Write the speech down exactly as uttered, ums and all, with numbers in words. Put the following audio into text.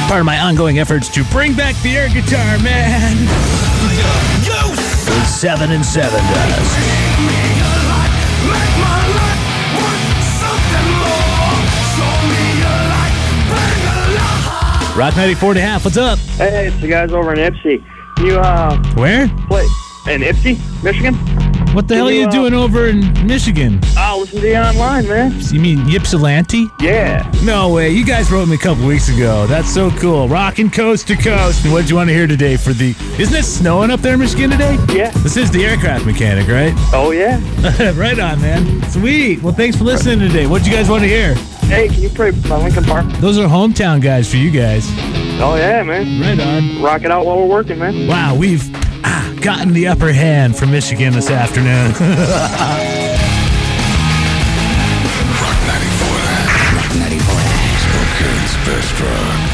Part of my ongoing efforts to bring back the air guitar, man. With seven and seven does. Rock ninety-four and a half, what's up? Hey, it's the guys over in Ypsi. You, uh... Where? Play in Ypsi, Michigan? What the Can hell are you you, uh, doing over in Michigan? I'll listen to you online, man. You mean Ypsilanti? Yeah. No way, you guys wrote me a couple weeks ago. That's so cool. Rocking coast to coast. And what did you want to hear today for the... Isn't it snowing up there in Michigan today? Yeah. This is the aircraft mechanic, right? Oh, yeah. Right on, man. Sweet. Well, thanks for listening today. What did you guys want to hear? Hey, can you play my Lincoln Park? Those are hometown guys for you guys. Oh, yeah, man. Right on. Rock it out while we're working, man. Wow, we've ah, gotten the upper hand for Michigan this afternoon. Rock ninety-four. Rock ninety-four. Spokane's best rock.